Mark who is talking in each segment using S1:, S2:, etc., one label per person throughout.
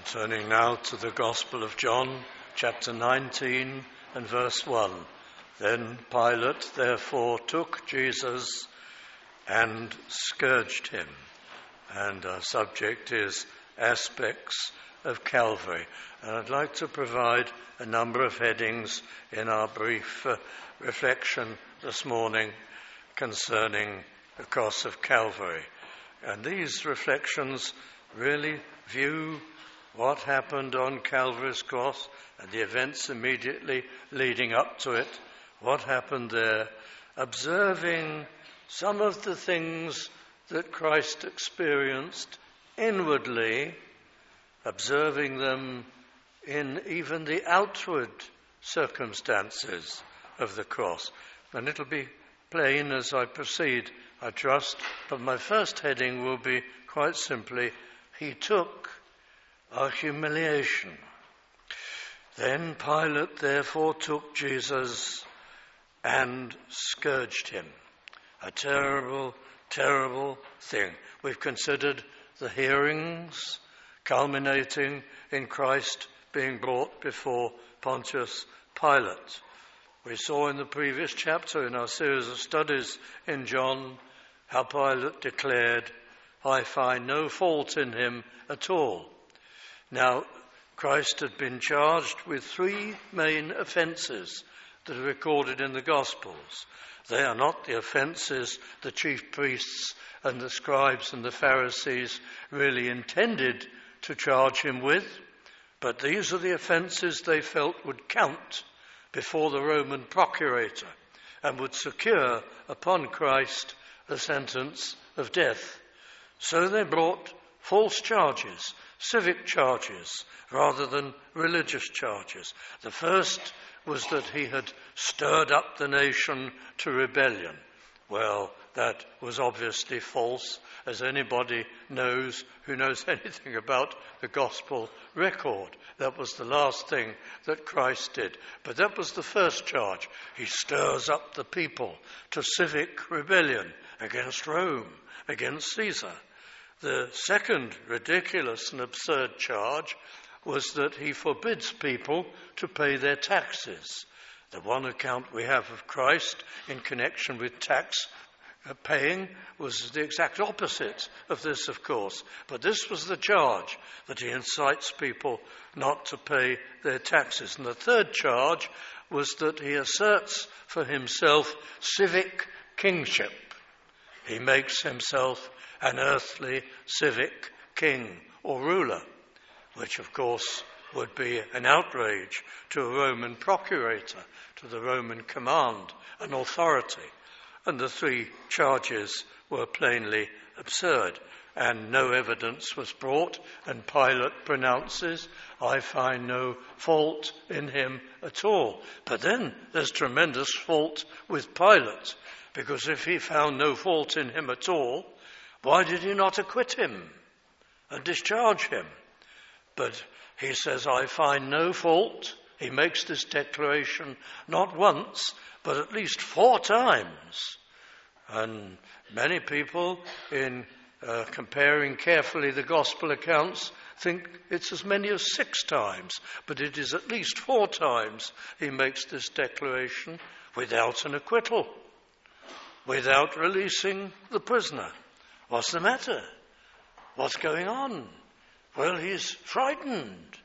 S1: Turning now to the Gospel of John, chapter 19 and verse 1. Then Pilate therefore took Jesus and scourged him. And our subject is aspects of Calvary. And I'd like to provide a number of headings in our brief reflection this morning concerning the cross of Calvary. And these reflections really view what happened on Calvary's cross and the events immediately leading up to it, what happened there, observing some of the things that Christ experienced inwardly, observing them in even the outward circumstances of the cross. And it'll be plain as I proceed, I trust, but my first heading will be quite simply, He took our humiliation. Then Pilate therefore took Jesus and scourged him. A terrible, terrible thing. We've considered the hearings culminating in Christ being brought before Pontius Pilate. We saw in the previous chapter in our series of studies in John how Pilate declared, "I find no fault in him at all." Now, Christ had been charged with three main offences that are recorded in the Gospels. They are not the offences the chief priests and the scribes and the Pharisees really intended to charge him with, but these are the offences they felt would count before the Roman procurator and would secure upon Christ a sentence of death. So they brought false charges, civic charges, rather than religious charges. The first was that he had stirred up the nation to rebellion. Well, that was obviously false, as anybody knows who knows anything about the gospel record. That was the last thing that Christ did. But that was the first charge. He stirs up the people to civic rebellion against Rome, against Caesar. The second ridiculous and absurd charge was that he forbids people to pay their taxes. The one account we have of Christ in connection with tax paying was the exact opposite of this, of course. But this was the charge, that he incites people not to pay their taxes. And the third charge was that he asserts for himself civic kingship. He makes himself an earthly civic king or ruler, which of course would be an outrage to a Roman procurator, to the Roman command and authority. And the three charges were plainly absurd, and no evidence was brought, and Pilate pronounces, "I find no fault in him at all." But then there's tremendous fault with Pilate, because if he found no fault in him at all, why did he not acquit him and discharge him? But he says, "I find no fault." He makes this declaration not once, but at least 4 times. And many people, in comparing carefully the gospel accounts, think it's as many as 6 times. But it is at least 4 times he makes this declaration without an acquittal, without releasing the prisoner. What's the matter? What's going on? Well, he's frightened,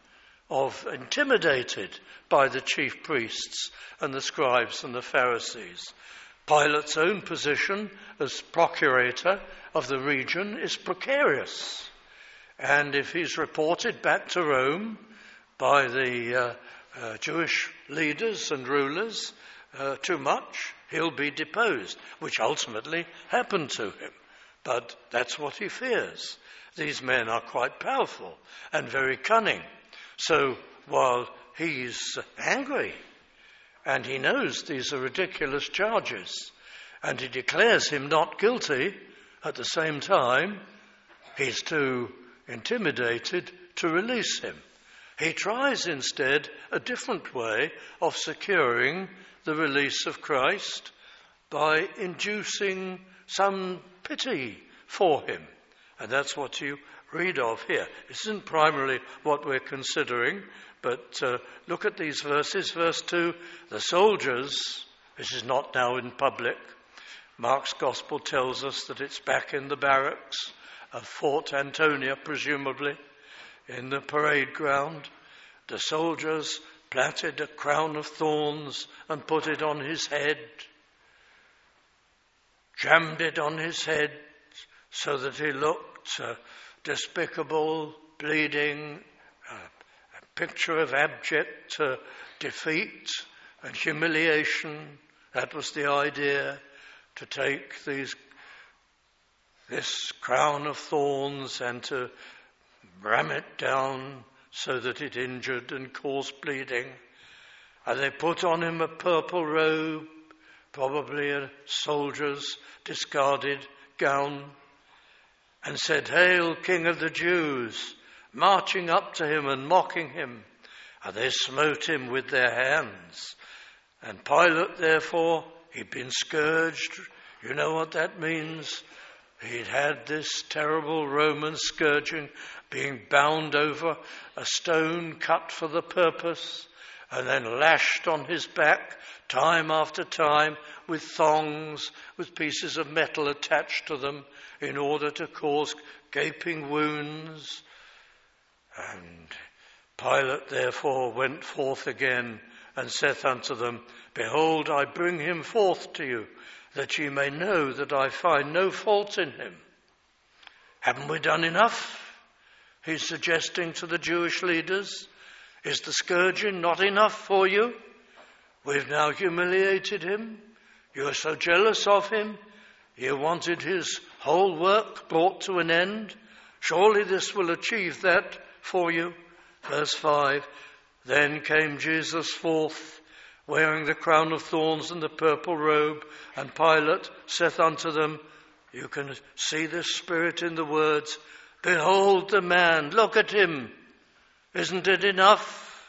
S1: intimidated by the chief priests and the scribes and the Pharisees. Pilate's own position as procurator of the region is precarious. And if he's reported back to Rome by the Jewish leaders and rulers too much, he'll be deposed, which ultimately happened to him. But that's what he fears. These men are quite powerful and very cunning. So while he's angry and he knows these are ridiculous charges and he declares him not guilty, at the same time he's too intimidated to release him. He tries instead a different way of securing the release of Christ by inducing some pity for him And that's what you read of here. This isn't primarily what we're considering, but look at these verses. Verse 2, the soldiers, this is not now in public. Mark's Gospel tells us that it's back in the barracks of Fort Antonia, presumably, in the parade ground. The soldiers plaited a crown of thorns and put it on his head, jammed it on his head so that he looked despicable, bleeding, a picture of abject defeat and humiliation. That was the idea, to take this crown of thorns and to ram it down so that it injured and caused bleeding. And they put on him a purple robe, probably a soldier's discarded gown, and said, "Hail, King of the Jews," marching up to him and mocking him. And they smote him with their hands. And Pilate, therefore, he'd been scourged. You know what that means? He'd had this terrible Roman scourging, being bound over a stone cut for the purpose, and then lashed on his back time after time with thongs, with pieces of metal attached to them in order to cause gaping wounds. And Pilate therefore went forth again and saith unto them, "Behold, I bring him forth to you, that ye may know that I find no fault in him." Haven't we done enough? He's suggesting to the Jewish leaders. Is the scourging not enough for you? We've now humiliated him. You are so jealous of him. You wanted his whole work brought to an end. Surely this will achieve that for you. Verse 5, then came Jesus forth, wearing the crown of thorns and the purple robe, and Pilate saith unto them, you can see the Spirit in the words, "Behold the man, look at him. Isn't it enough?"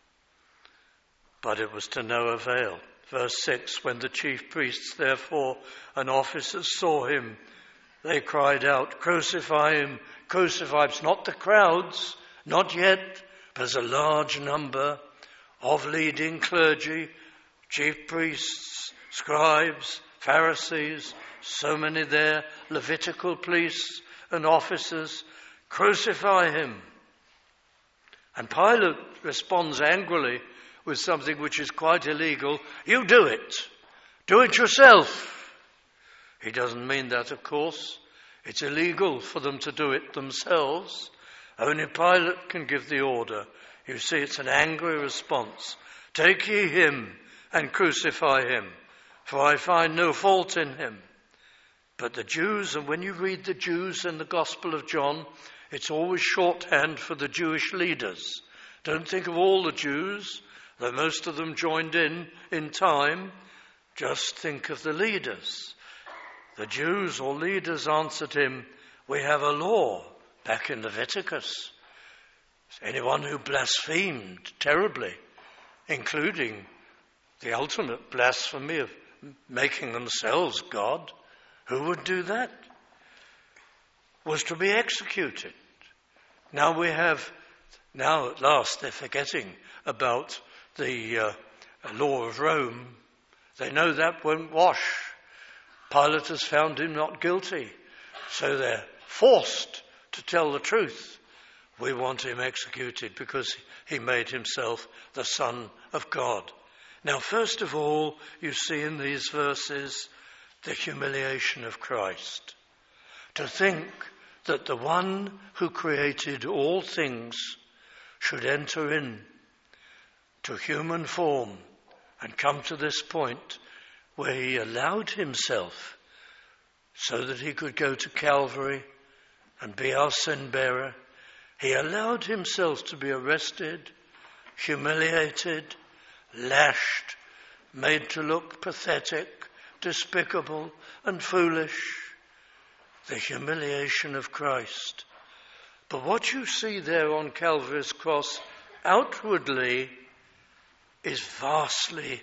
S1: But it was to no avail. Verse 6, when the chief priests therefore and officers saw him, they cried out, "Crucify him, crucify him." It's not the crowds, not yet. There's a large number of leading clergy, chief priests, scribes, Pharisees, so many there, Levitical priests and officers. Crucify him. And Pilate responds angrily with something which is quite illegal. You do it. Do it yourself. He doesn't mean that, of course. It's illegal for them to do it themselves. Only Pilate can give the order. You see, it's an angry response. Take ye him and crucify him, for I find no fault in him. But the Jews, and when you read the Jews in the Gospel of John, it's always shorthand for the Jewish leaders. Don't think of all the Jews, though most of them joined in time. Just think of the leaders. The Jews or leaders answered him, "We have a law," back in Leviticus. Anyone who blasphemed terribly, including the ultimate blasphemy of making themselves God, who would do that? Was to be executed. Now at last they're forgetting about the law of Rome. They know that won't wash. Pilate has found him not guilty, so they're forced to tell the truth. We want him executed because he made himself the Son of God. Now, first of all, you see in these verses the humiliation of Christ. To think that the one who created all things should enter in to human form and come to this point where he allowed himself so that he could go to Calvary and be our sin bearer. He allowed himself to be arrested, humiliated, lashed, made to look pathetic, despicable and foolish. The humiliation of Christ. But what you see there on Calvary's cross outwardly is vastly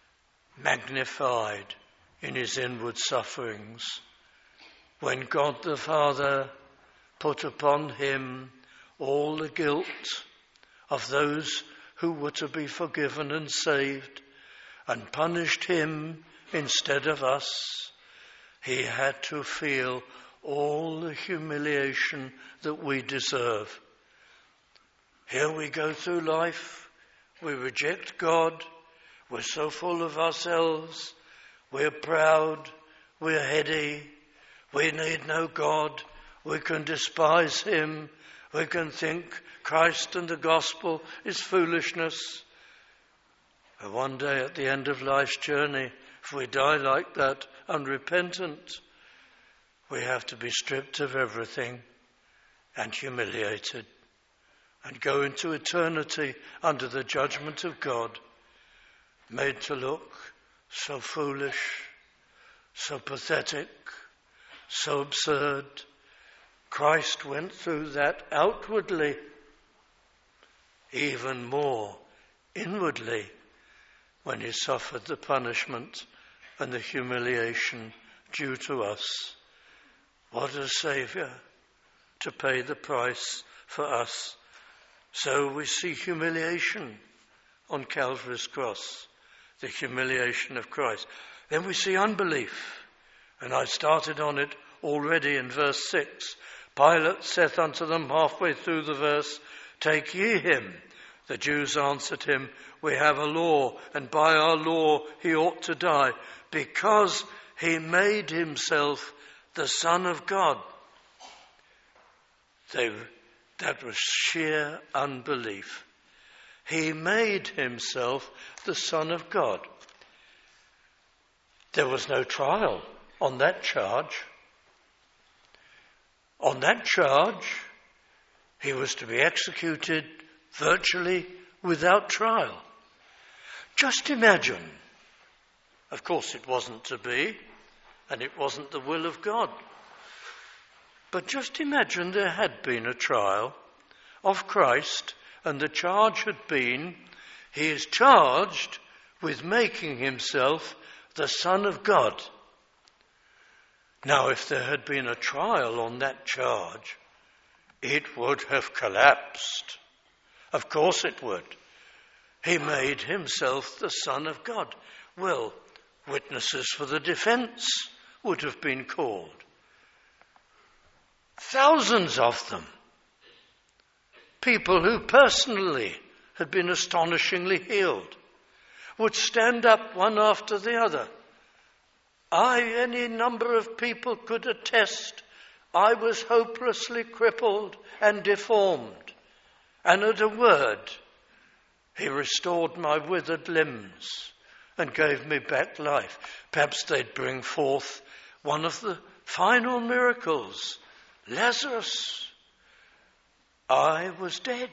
S1: magnified in his inward sufferings. When God the Father put upon him all the guilt of those who were to be forgiven and saved, and punished him instead of us. He had to feel all the humiliation that we deserve. Here we go through life, we reject God, we're so full of ourselves, we're proud, we're heady, we need no God, we can despise him, we can think Christ and the gospel is foolishness. And one day at the end of life's journey, if we die like that, unrepentant, we have to be stripped of everything and humiliated and go into eternity under the judgment of God, made to look so foolish, so pathetic, so absurd. Christ went through that outwardly, even more inwardly, when he suffered the punishment and the humiliation due to us. What a Saviour to pay the price for us. So we see humiliation on Calvary's cross, the humiliation of Christ. Then we see unbelief, and I started on it already in verse 6. Pilate saith unto them halfway through the verse, Take ye him. The Jews answered him, We have a law, and by our law he ought to die, because he made himself the Son of God. That was sheer unbelief. He made himself the Son of God. There was no trial on that charge. On that charge, he was to be executed virtually without trial. Just imagine. Of course, it wasn't to be, and it wasn't the will of God. But just imagine there had been a trial of Christ, and the charge had been, he is charged with making himself the Son of God. Now, if there had been a trial on that charge, it would have collapsed. Of course it would. He made himself the Son of God. Well, witnesses for the defense would have been called. Thousands of them. People who personally had been astonishingly healed would stand up one after the other. Any number of people could attest I was hopelessly crippled and deformed, and at a word he restored my withered limbs and gave me back life. Perhaps they'd bring forth one of the final miracles. Lazarus, I was dead.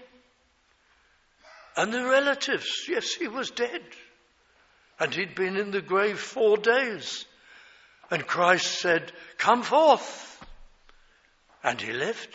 S1: And the relatives, yes, he was dead. And he'd been in the grave 4 days. And Christ said, Come forth. And he lived.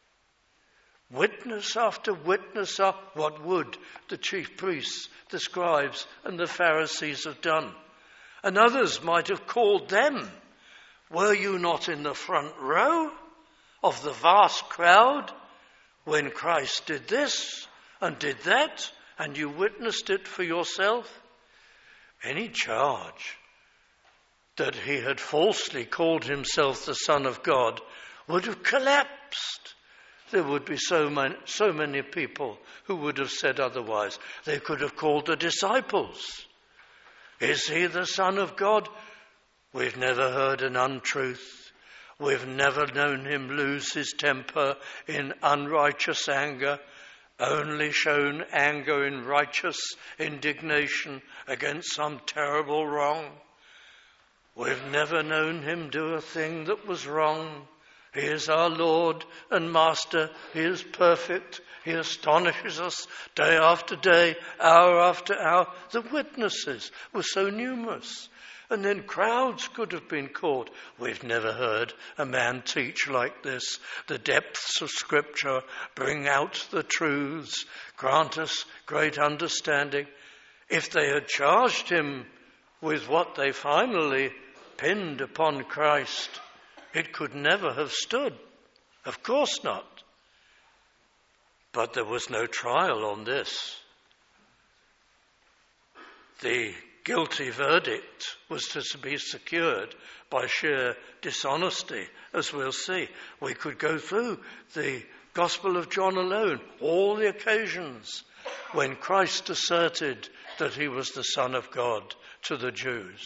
S1: Witness after witness, what would the chief priests, the scribes, and the Pharisees have done? And others might have called them. Were you not in the front row of the vast crowd when Christ did this and did that, and you witnessed it for yourself? Any charge that he had falsely called himself the Son of God would have collapsed. There would be so many people who would have said otherwise. They could have called the disciples. Is he the Son of God? We've never heard an untruth. We've never known him lose his temper in unrighteous anger, only shown anger in righteous indignation against some terrible wrong. We've never known him do a thing that was wrong. He is our Lord and Master. He is perfect. He astonishes us day after day, hour after hour. The witnesses were so numerous. And then crowds could have been called. We've never heard a man teach like this. The depths of Scripture, bring out the truths, grant us great understanding. If they had charged him with what they finally pinned upon Christ, it could never have stood. Of course not. But there was no trial on this. The guilty verdict was to be secured by sheer dishonesty, as we'll see. We could go through the Gospel of John alone, all the occasions when Christ asserted that he was the Son of God to the Jews.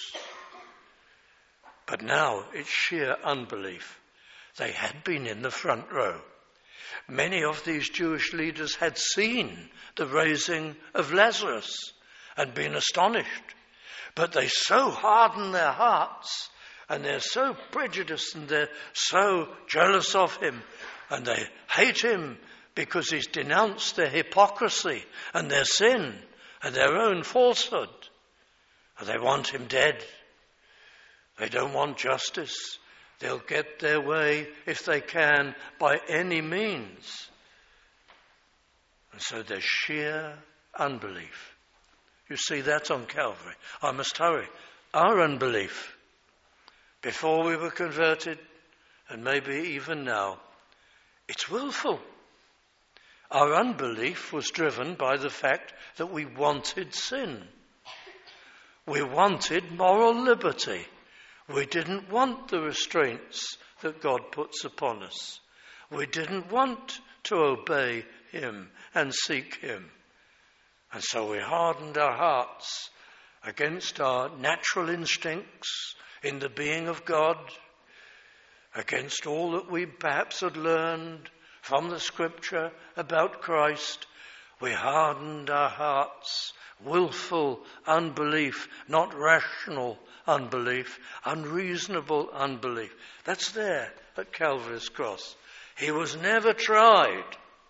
S1: But now it's sheer unbelief. They had been in the front row. Many of these Jewish leaders had seen the raising of Lazarus and been astonished. But they so harden their hearts, and they're so prejudiced, and they're so jealous of him, and they hate him because he's denounced their hypocrisy and their sin and their own falsehood. And they want him dead. They don't want justice. They'll get their way, if they can, by any means. And so there's sheer unbelief. You see that on Calvary. I must hurry. Our unbelief, before we were converted, and maybe even now, it's willful. Our unbelief was driven by the fact that we wanted sin. We wanted moral liberty. We didn't want the restraints that God puts upon us. We didn't want to obey him and seek him. And so we hardened our hearts against our natural instincts in the being of God, against all that we perhaps had learned from the Scripture about Christ. We hardened our hearts, willful unbelief, not rational unbelief, unreasonable unbelief. That's there at Calvary's cross. He was never tried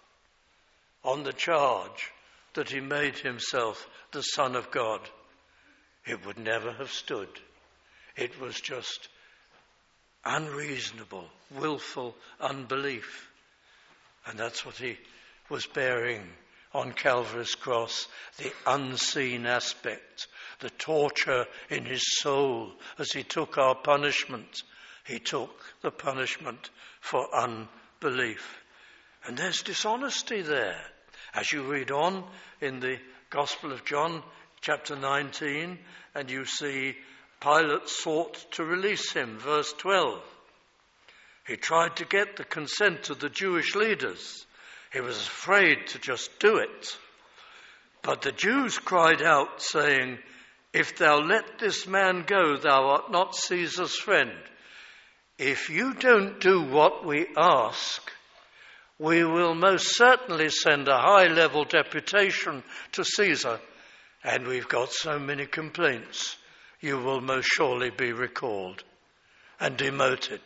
S1: on the charge that he made himself the Son of God. It would never have stood. It was just unreasonable, willful unbelief. And that's what he was bearing on Calvary's cross, the unseen aspect, the torture in his soul as he took our punishment. He took the punishment for unbelief. And there's dishonesty there. As you read on in the Gospel of John, chapter 19, and you see Pilate sought to release him, verse 12. He tried to get the consent of the Jewish leaders. He was afraid to just do it. But the Jews cried out, saying, "If thou let this man go, thou art not Caesar's friend. If you don't do what we ask, we will most certainly send a high-level deputation to Caesar, and we've got so many complaints, you will most surely be recalled and demoted."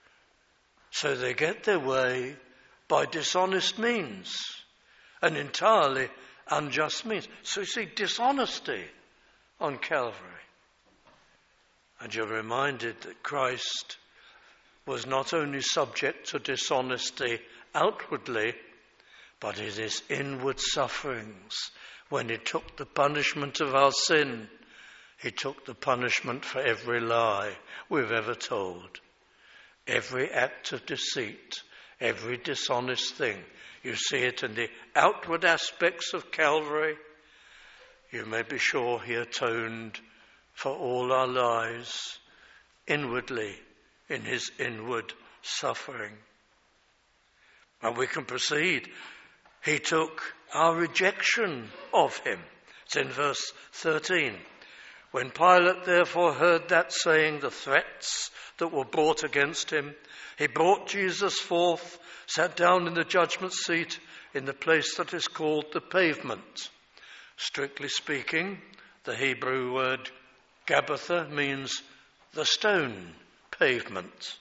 S1: So they get their way by dishonest means, and entirely unjust means. So you see, dishonesty on Calvary. And you're reminded that Christ was not only subject to dishonesty outwardly, but in his inward sufferings. When he took the punishment of our sin, he took the punishment for every lie we've ever told, every act of deceit, every dishonest thing. You see it in the outward aspects of Calvary. You may be sure he atoned for all our lies inwardly in his inward suffering. And we can proceed. He took our rejection of him. It's in verse 13. When Pilate therefore heard that saying, the threats that were brought against him, he brought Jesus forth, sat down in the judgment seat in the place that is called the Pavement. Strictly speaking, the Hebrew word Gabbatha means the stone pavement.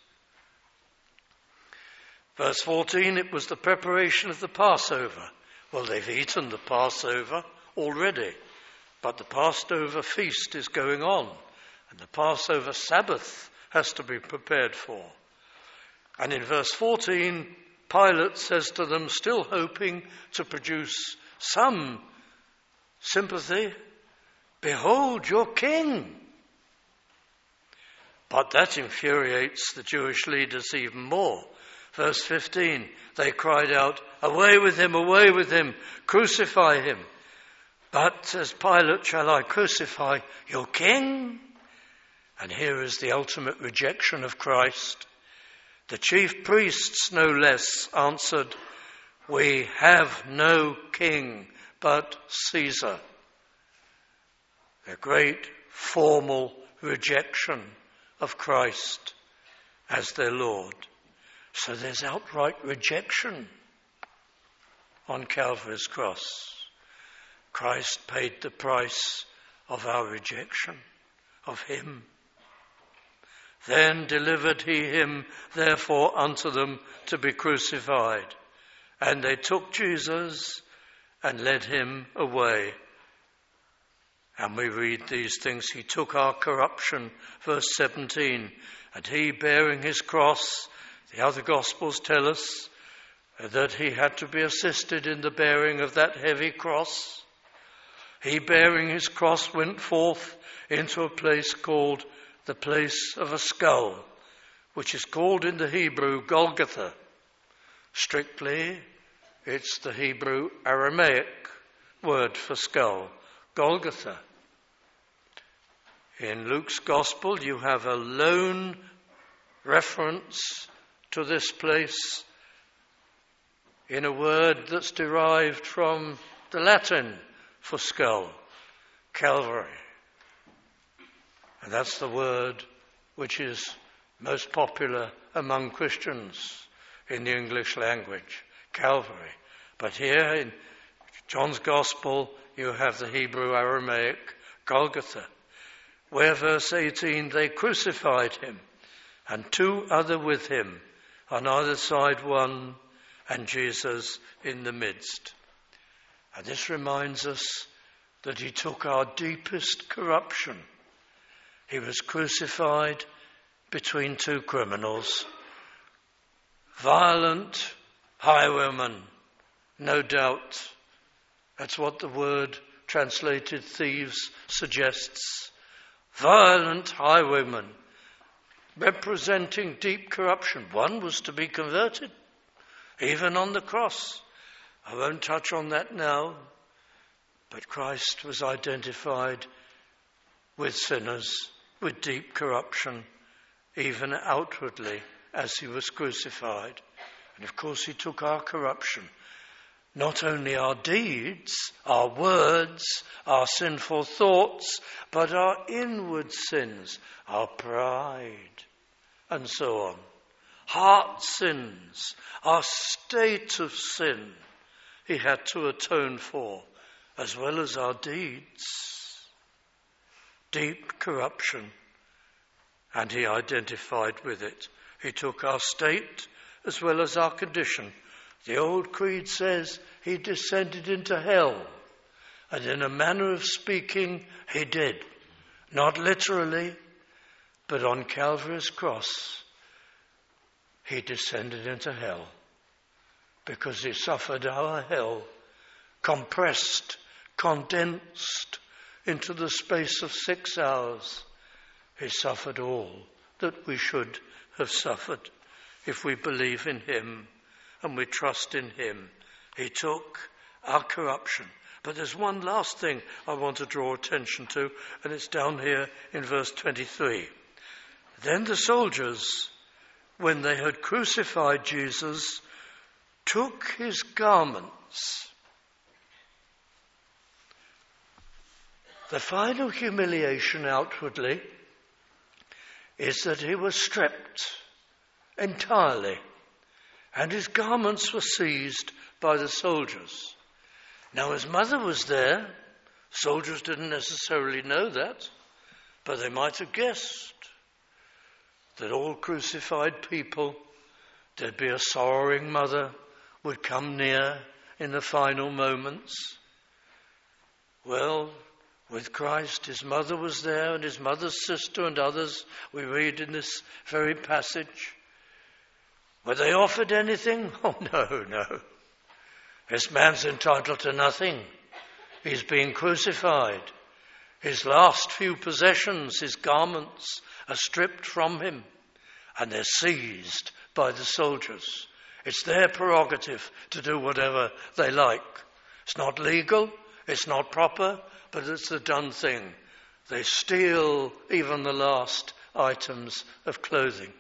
S1: Verse 14, it was the preparation of the Passover. Well, they've eaten the Passover already, but the Passover feast is going on, and the Passover Sabbath has to be prepared for. And in verse 14, Pilate says to them, still hoping to produce some sympathy, "Behold your king." But that infuriates the Jewish leaders even more, Verse 15, they cried out, away with him, crucify him. But, says Pilate, shall I crucify your king? And here is the ultimate rejection of Christ. The chief priests, no less, answered, we have no king but Caesar. A great formal rejection of Christ as their Lord. So there's outright rejection on Calvary's cross. Christ paid the price of our rejection of him. Then delivered he him, therefore, unto them to be crucified. And they took Jesus and led him away. And we read these things. He took our corruption, verse 17. And he, bearing his cross, the other Gospels tell us that he had to be assisted in the bearing of that heavy cross. He, bearing his cross, went forth into a place called the place of a skull, which is called in the Hebrew Golgotha. Strictly, it's the Hebrew Aramaic word for skull, Golgotha. In Luke's Gospel, you have a lone reference to this place in a word that's derived from the Latin for skull, Calvary. And that's the word which is most popular among Christians in the English language, Calvary. But here in John's Gospel, you have the Hebrew Aramaic Golgotha, where, verse 18, they crucified him, and two other with him, on either side one, and Jesus in the midst. And this reminds us that he took our deepest corruption. He was crucified between two criminals, violent highwaymen, no doubt. That's what the word translated thieves suggests. Violent highwaymen, representing deep corruption. One was to be converted, even on the cross. I won't touch on that now, but Christ was identified with sinners, with deep corruption, even outwardly, as he was crucified. And of course he took our corruption, not only our deeds, our words, our sinful thoughts, but our inward sins, our pride, and so on. Heart sins, our state of sin, he had to atone for, as well as our deeds. Deep corruption, and he identified with it. He took our state as well as our condition. The old creed says he descended into hell, and in a manner of speaking, he did. Not literally, but on Calvary's cross, he descended into hell, because he suffered our hell, compressed, condensed, into the space of 6 hours. He suffered all that we should have suffered if we believe in him and we trust in him. He took our corruption. But there's one last thing I want to draw attention to, and it's down here in verse 23. Then the soldiers, when they had crucified Jesus, took his garments. The final humiliation outwardly is that he was stripped entirely, and his garments were seized by the soldiers. Now his mother was there. Soldiers didn't necessarily know that, but they might have guessed that all crucified people, there'd be a sorrowing mother would come near in the final moments. Well, with Christ, his mother was there, and his mother's sister and others, we read in this very passage. Were they offered anything? Oh, no. This man's entitled to nothing. He's being crucified. His last few possessions, his garments, are stripped from him, and they're seized by the soldiers. It's their prerogative to do whatever they like. It's not legal, it's not proper, but it's the done thing. They steal even the last items of clothing.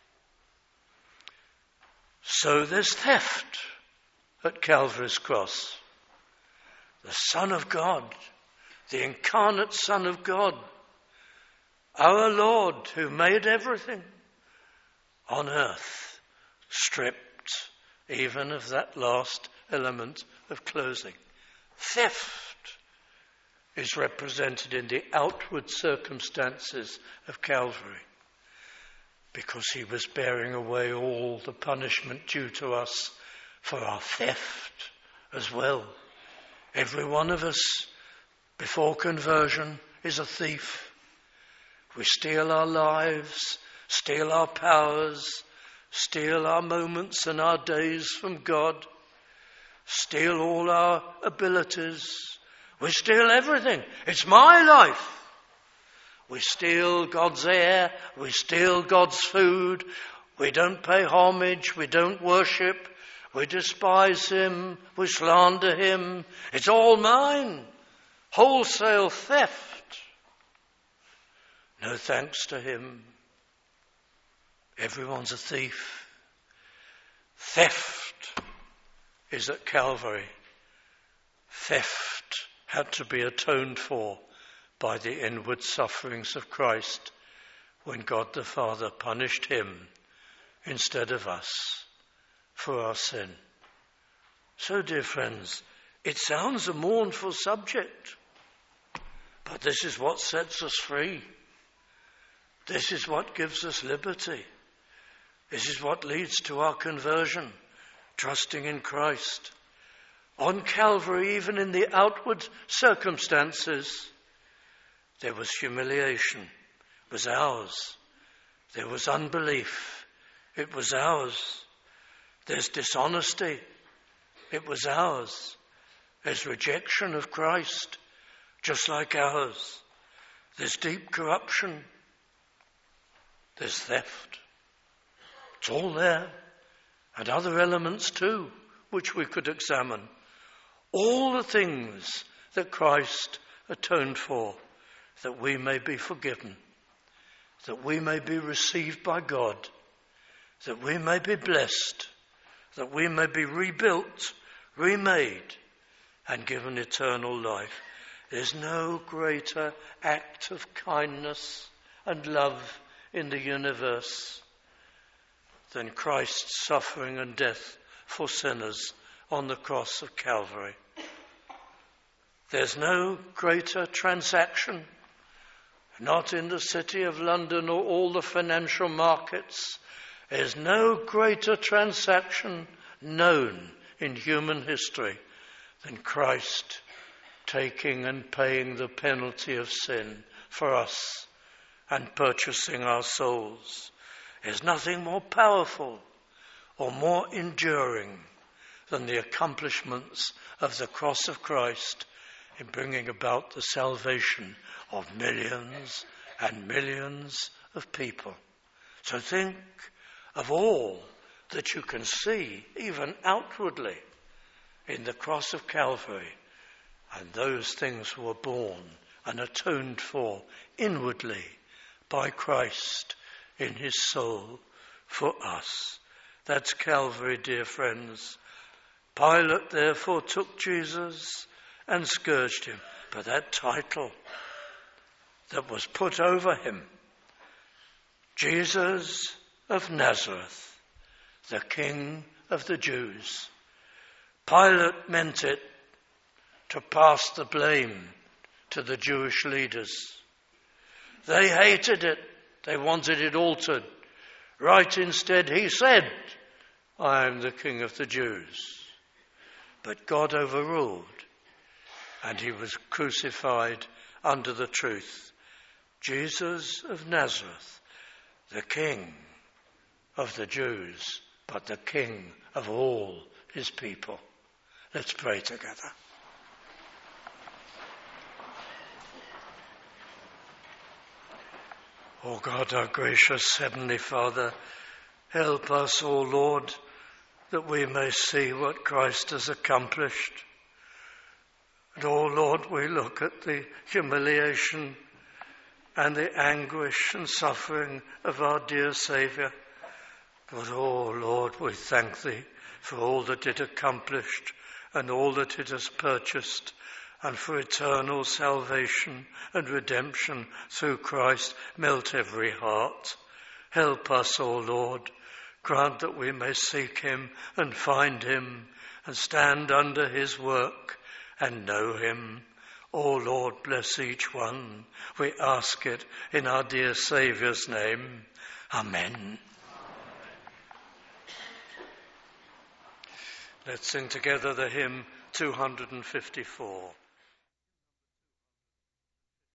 S1: So there's theft at Calvary's cross. The Son of God, the incarnate Son of God, our Lord who made everything on earth, stripped even of that last element of clothing. Theft is represented in the outward circumstances of Calvary, because he was bearing away all the punishment due to us for our theft as well. Every one of us, before conversion, is a thief. We steal our lives, steal our powers, steal our moments and our days from God, steal all our abilities. We steal everything. It's my life. We steal God's air. We steal God's food. We don't pay homage. We don't worship. We despise him. We slander him. It's all mine. Wholesale theft. No thanks to him. Everyone's a thief. Theft is at Calvary. Theft had to be atoned for by the inward sufferings of Christ when God the Father punished him instead of us for our sin. So, dear friends, it sounds a mournful subject, but this is what sets us free. This is what gives us liberty. This is what leads to our conversion, trusting in Christ. On Calvary, even in the outward circumstances, there was humiliation. It was ours. There was unbelief. It was ours. There's dishonesty. It was ours. There's rejection of Christ, just like ours. There's deep corruption. There's theft. It's all there. And other elements too, which we could examine. All the things that Christ atoned for, that we may be forgiven, that we may be received by God, that we may be blessed, that we may be rebuilt, remade, and given eternal life. There's no greater act of kindness and love in the universe than Christ's suffering and death for sinners on the cross of Calvary. There's no greater transaction, not in the city of London or all the financial markets. There's no greater transaction known in human history than Christ taking and paying the penalty of sin for us and purchasing our souls. There's nothing more powerful or more enduring than the accomplishments of the cross of Christ in bringing about the salvation of millions and millions of people. So think of all that you can see, even outwardly, in the cross of Calvary, and those things were borne and atoned for inwardly by Christ in his soul for us. That's Calvary, dear friends. Pilate therefore took Jesus and scourged him. But that title that was put over him, Jesus of Nazareth, the King of the Jews, Pilate meant it to pass the blame to the Jewish leaders. They hated it. They wanted it altered. Right instead, he said, I am the King of the Jews. But God overruled, and he was crucified under the truth. Jesus of Nazareth, the King of the Jews, but the King of all his people. Let's pray together. O God, our gracious Heavenly Father, Help us, O Lord, that we may see what Christ has accomplished. And, O Lord, we look at the humiliation and the anguish and suffering of our dear Saviour. But, O Lord, we thank Thee for all that it accomplished and all that it has purchased, and for eternal salvation and redemption through Christ. Melt every heart. Help us, O Lord. Grant that we may seek Him and find Him and stand under His work and know Him. O Lord, bless each one. We ask it in our dear Saviour's name. Amen. Let's sing together the hymn 254.